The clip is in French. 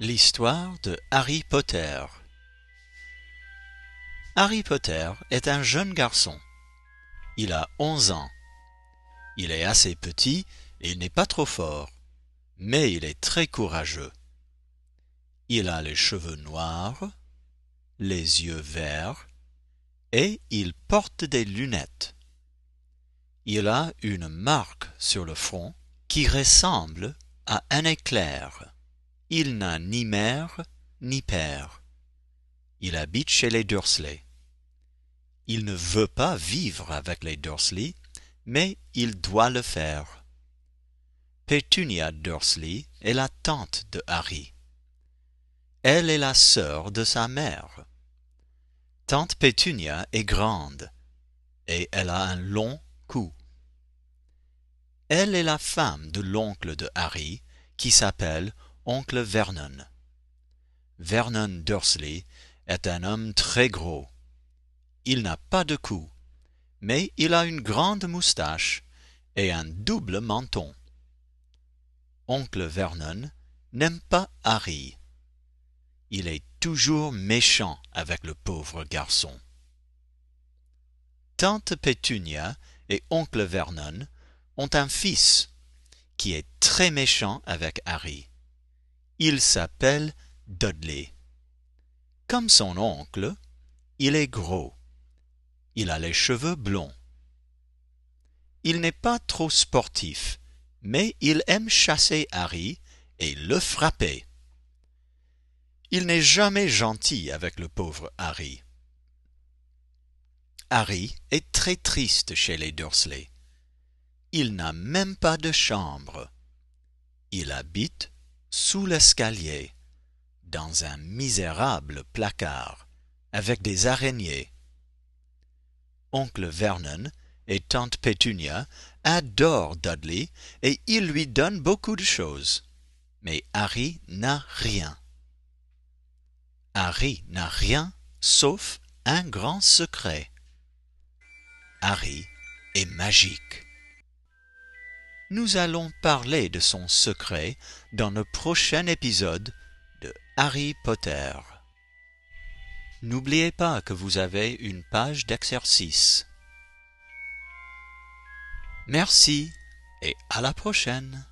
L'histoire de Harry Potter. Harry Potter est un jeune garçon. Il a 11 ans. Il est assez petit et il n'est pas trop fort, mais il est très courageux. Il a les cheveux noirs, les yeux verts et il porte des lunettes. Il a une marque sur le front qui ressemble à un éclair. Il n'a ni mère ni père. Il habite chez les Dursley. Il ne veut pas vivre avec les Dursley, mais il doit le faire. Pétunia Dursley est la tante de Harry. Elle est la sœur de sa mère. Tante Pétunia est grande et elle a un long cou. Elle est la femme de l'oncle de Harry qui s'appelle oncle Vernon. Vernon Dursley est un homme très gros. Il n'a pas de cou, mais il a une grande moustache et un double menton. Oncle Vernon n'aime pas Harry. Il est toujours méchant avec le pauvre garçon. Tante Pétunia et oncle Vernon ont un fils qui est très méchant avec Harry. Il s'appelle Dudley. Comme son oncle, il est gros. Il a les cheveux blonds. Il n'est pas trop sportif, mais il aime chasser Harry et le frapper. Il n'est jamais gentil avec le pauvre Harry. Harry est très triste chez les Dursley. Il n'a même pas de chambre. Il habite sous l'escalier, dans un misérable placard, avec des araignées. Oncle Vernon et tante Pétunia adorent Dudley et ils lui donnent beaucoup de choses. Mais Harry n'a rien. Harry n'a rien sauf un grand secret. Harry est magique. Nous allons parler de son secret dans le prochain épisode de Harry Potter. N'oubliez pas que vous avez une page d'exercice. Merci et à la prochaine.